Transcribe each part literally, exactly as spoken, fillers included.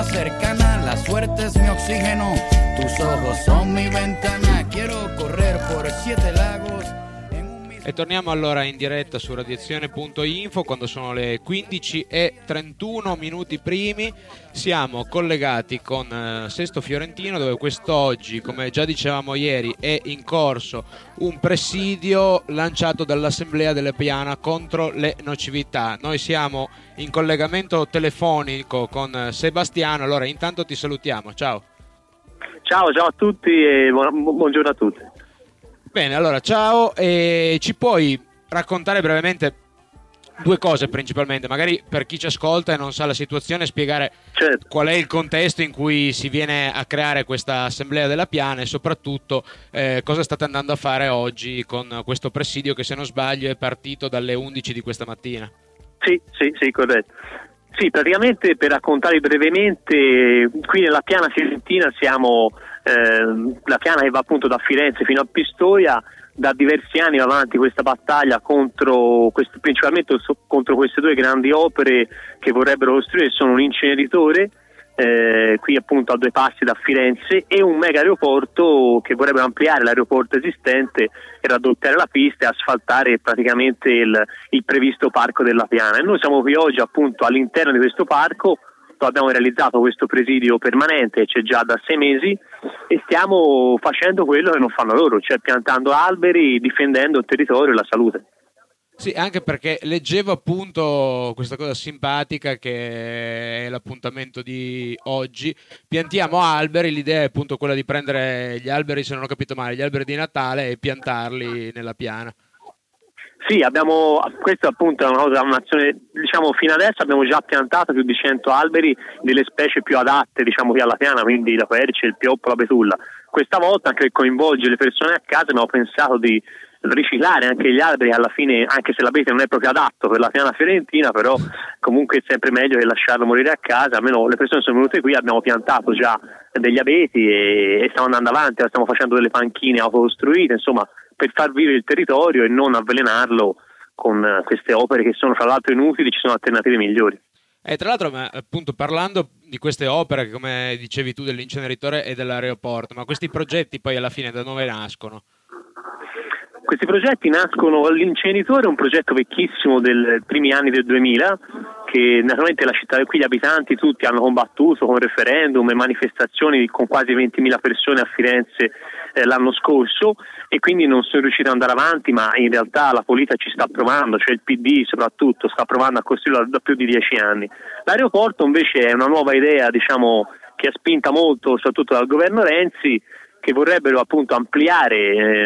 más cercana, la suerte es mi oxígeno, tus ojos son mi ventana, quiero correr por siete lagos. E torniamo allora in diretta su radiazione punto info quando sono le quindici e trentuno minuti primi. Siamo collegati con eh, Sesto Fiorentino, dove quest'oggi, come già dicevamo ieri, è in corso un presidio lanciato dall'Assemblea della Piana contro le nocività. Noi siamo in collegamento telefonico con Sebastiano, allora intanto ti salutiamo, ciao. Ciao, ciao a tutti e buon, buongiorno a tutti. Bene, allora ciao, e ci puoi raccontare brevemente due cose principalmente, magari per chi ci ascolta e non sa la situazione, spiegare certo. Qual è il contesto in cui si viene a creare questa assemblea della Piana e soprattutto eh, cosa state andando a fare oggi con questo presidio che, se non sbaglio, è partito dalle undici di questa mattina. Sì, sì, sì, corretto. Sì, praticamente, per raccontare brevemente, qui nella Piana Fiorentina siamo, eh, la Piana che va appunto da Firenze fino a Pistoia, da diversi anni va avanti questa battaglia contro questo, principalmente contro queste due grandi opere che vorrebbero costruire. Sono un inceneritore eh, qui appunto a due passi da Firenze e un mega aeroporto che vorrebbero ampliare l'aeroporto esistente e raddoppiare la pista e asfaltare praticamente il, il previsto parco della Piana. E noi siamo qui oggi appunto all'interno di questo parco, dove abbiamo realizzato questo presidio permanente, c'è già da sei mesi, e stiamo facendo quello che non fanno loro, cioè piantando alberi, difendendo il territorio e la salute. Sì, anche perché leggevo appunto questa cosa simpatica che è l'appuntamento di oggi. Piantiamo alberi, l'idea è appunto quella di prendere gli alberi, se non ho capito male, gli alberi di Natale e piantarli nella Piana. Sì, abbiamo, questa appunto è una cosa, un'azione, diciamo, fino adesso abbiamo già piantato più di cento alberi delle specie più adatte, diciamo, qui alla Piana, quindi la quercia, il pioppo, la betulla. Questa volta, anche per coinvolgere le persone a casa, abbiamo pensato di riciclare anche gli alberi, alla fine, anche se l'abete non è proprio adatto per la Piana Fiorentina, però comunque è sempre meglio che lasciarlo morire a casa. Almeno le persone sono venute qui, abbiamo piantato già degli abeti e, e stiamo andando avanti, stiamo facendo delle panchine autocostruite, insomma, per far vivere il territorio e non avvelenarlo con queste opere che sono fra l'altro inutili. Ci sono alternative migliori. E tra l'altro, appunto, parlando di queste opere, come dicevi tu, dell'inceneritore e dell'aeroporto, ma questi progetti poi alla fine da dove nascono? Questi progetti nascono, l'inceneritore è un progetto vecchissimo dei primi anni del duemila, che naturalmente la città, qui gli abitanti tutti hanno combattuto con referendum e manifestazioni con quasi ventimila persone a Firenze eh, l'anno scorso, e quindi non sono riusciti ad andare avanti, ma in realtà la politica ci sta provando, cioè il P D soprattutto sta provando a costruirlo da più di dieci anni. L'aeroporto invece è una nuova idea, diciamo, che è spinta molto soprattutto dal governo Renzi, che vorrebbero appunto ampliare,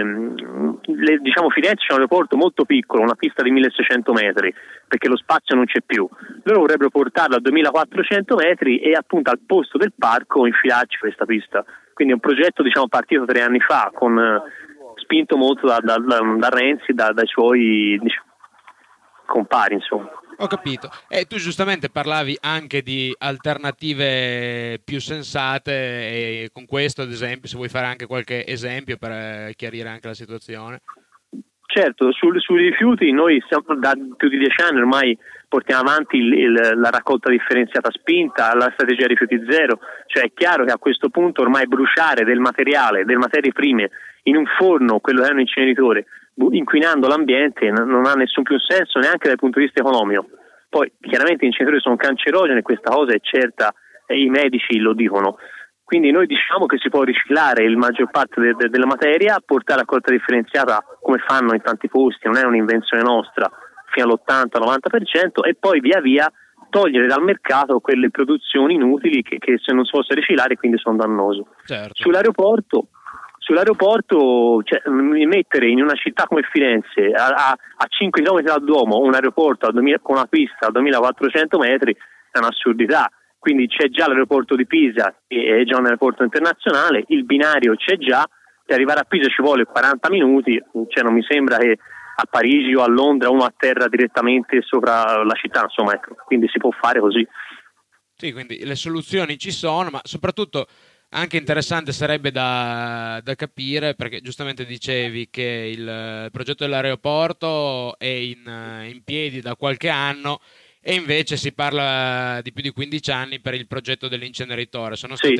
ehm, le, diciamo, Firenze c'è un aeroporto molto piccolo, una pista di milleseicento metri, perché lo spazio non c'è più. Loro vorrebbero portarlo a duemilaquattrocento metri e appunto al posto del parco infilarci questa pista. Quindi è un progetto, diciamo, partito tre anni fa, con, eh, spinto molto da, da, da, da Renzi, da, dai suoi, diciamo, compari, insomma. Ho capito. E tu giustamente parlavi anche di alternative più sensate, e con questo, ad esempio, se vuoi fare anche qualche esempio per chiarire anche la situazione. Certo, sul, sui rifiuti noi siamo, da più di dieci anni ormai portiamo avanti il, il, la raccolta differenziata spinta, la strategia rifiuti zero, cioè è chiaro che a questo punto ormai bruciare del materiale, delle materie prime in un forno, quello che è un inceneritore, inquinando l'ambiente, non ha nessun più senso neanche dal punto di vista economico. Poi chiaramente gli inceneritori sono cancerogeni, questa cosa è certa e i medici lo dicono, quindi noi diciamo che si può riciclare il maggior parte de- de- della materia, portare a raccolta differenziata come fanno in tanti posti, non è un'invenzione nostra, fino all'ottanta novanta per cento, e poi via via togliere dal mercato quelle produzioni inutili che, che se non si fosse riciclare quindi sono dannose. Certo. Sull'aeroporto Sull'aeroporto, cioè, mettere in una città come Firenze a, a, a cinque chilometri dal Duomo un aeroporto a duemila, con una pista a duemilaquattrocento metri è un'assurdità. Quindi c'è già l'aeroporto di Pisa, che è già un aeroporto internazionale, il binario c'è già, per arrivare a Pisa ci vuole quaranta minuti, cioè non mi sembra che a Parigi o a Londra uno atterra direttamente sopra la città, insomma, ecco, quindi si può fare così. Sì, quindi le soluzioni ci sono, ma soprattutto anche interessante sarebbe da, da capire, perché giustamente dicevi che il progetto dell'aeroporto è in, in piedi da qualche anno e invece si parla di più di quindici anni per il progetto dell'inceneritore. Sono state sì,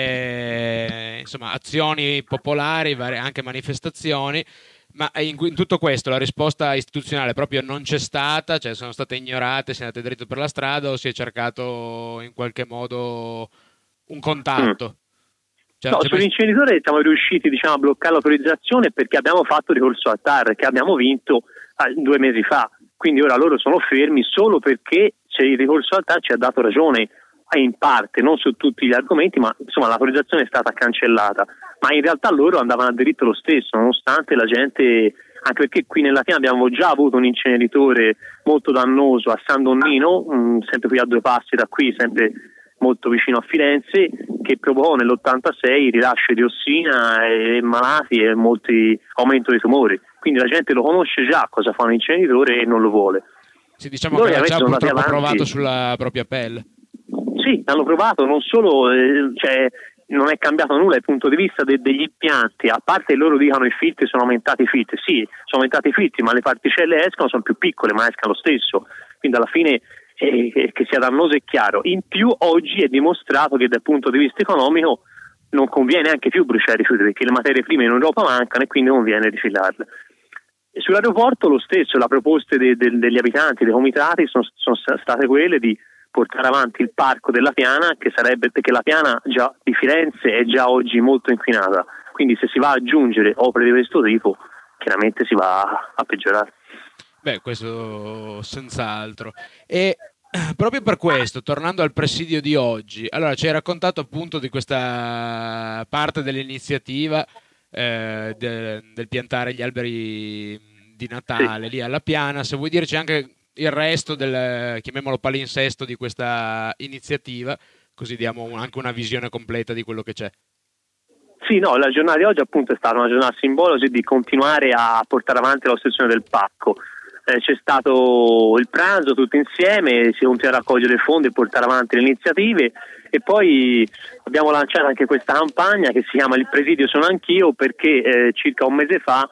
fatte sì. insomma azioni popolari, anche manifestazioni, ma in, in tutto questo la risposta istituzionale proprio non c'è stata, cioè sono state ignorate, si è andate dritto per la strada o si è cercato in qualche modo un contatto? Mm. Cioè, no, sull'inceneritore siamo riusciti, diciamo, a bloccare l'autorizzazione perché abbiamo fatto ricorso al T A R che abbiamo vinto eh, due mesi fa. Quindi ora loro sono fermi solo perché c'è il ricorso al T A R ci ha dato ragione in parte, non su tutti gli argomenti, ma insomma l'autorizzazione è stata cancellata. Ma in realtà loro andavano a diritto lo stesso, nonostante la gente, anche perché qui nella Piana abbiamo già avuto un inceneritore molto dannoso a San Donnino, mh, sempre qui a due passi da qui, sempre molto vicino a Firenze, che provocò nell'ottantasei il rilascio di diossina e malati e molti aumento dei tumori. Quindi la gente lo conosce già cosa fa un inceneritore e non lo vuole. Sì, diciamo Noi che l'ha già purtroppo provato sulla propria pelle. Sì, hanno provato, non solo, eh, cioè, non è cambiato nulla dal punto di vista de- degli impianti, a parte loro dicono i filtri sono aumentati i filtri, sì, sono aumentati i filtri, ma le particelle escono, sono più piccole, ma escono lo stesso. Quindi alla fine eh, che sia dannoso è chiaro. In più oggi è dimostrato che dal punto di vista economico non conviene anche più bruciare i rifiuti perché le materie prime in Europa mancano e quindi conviene rifilarle. E sull'aeroporto lo stesso, le proposte de- de- degli abitanti, dei comitati sono, sono state quelle di portare avanti il parco della Piana, che sarebbe perché la Piana già di Firenze è già oggi molto inquinata, quindi se si va ad aggiungere opere di questo tipo chiaramente si va a peggiorare. Beh, questo senz'altro. E proprio per questo, tornando al presidio di oggi, allora ci hai raccontato appunto di questa parte dell'iniziativa eh, de, del piantare gli alberi di Natale, sì, lì alla Piana. Se vuoi dirci anche il resto del, chiamiamolo palinsesto, di questa iniziativa, così diamo un, anche una visione completa di quello che c'è. Sì, no, la giornata di oggi appunto è stata una giornata simbolica di continuare a portare avanti l'ossessione del parco. Eh, c'è stato il pranzo tutti insieme, si continua a raccogliere fondi e portare avanti le iniziative e poi abbiamo lanciato anche questa campagna che si chiama Il presidio sono anch'io, perché eh, circa un mese fa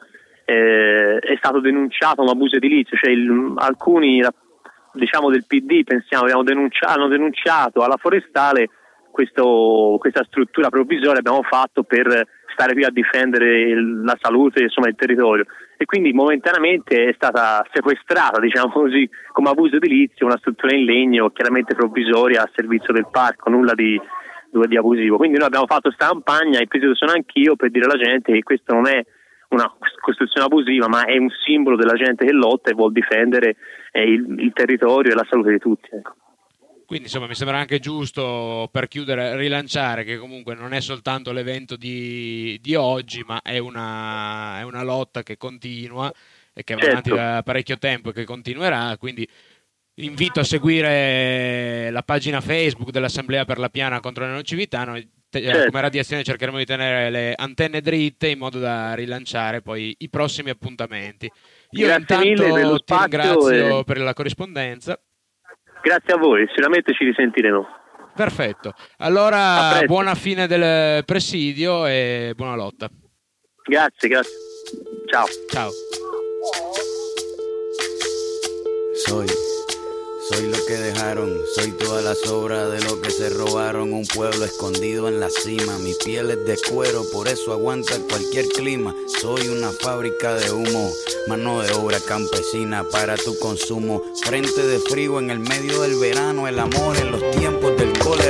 eh, è stato denunciato un abuso edilizio, cioè il, alcuni diciamo del P D pensiamo abbiamo denunciato, hanno denunciato alla Forestale questo, questa struttura provvisoria abbiamo fatto per stare qui a difendere la salute, insomma, il territorio, e quindi momentaneamente è stata sequestrata, diciamo così, come abuso edilizio, una struttura in legno chiaramente provvisoria a servizio del parco, nulla di, di abusivo. Quindi noi abbiamo fatto questa campagna, il presidio sono anch'io, per dire alla gente che questo non è una costruzione abusiva, ma è un simbolo della gente che lotta e vuol difendere eh, il, il territorio e la salute di tutti, ecco. Quindi insomma mi sembra anche giusto, per chiudere, rilanciare che comunque non è soltanto l'evento di, di oggi, ma è una, è una lotta che continua e che va certo. avanti da parecchio tempo e che continuerà, quindi invito a seguire la pagina Facebook dell'Assemblea per la Piana contro le nocività. Noi certo. come Radiazione cercheremo di tenere le antenne dritte in modo da rilanciare poi i prossimi appuntamenti. Io Grazie intanto ti ringrazio e... per la corrispondenza. Grazie a voi, sicuramente ci risentiremo. Perfetto, allora buona fine del presidio e buona lotta. Grazie, grazie. Ciao. Ciao. Soy, soy lo que dejaron, soy toda la sobra de lo que se robaron, un pueblo escondido en la cima, mi piel es de cuero, por eso aguanta cualquier clima, soy una fábrica de humo, mano de obra campesina para tu consumo, frente de frío en el medio del verano, el amor en los tiempos del cólera.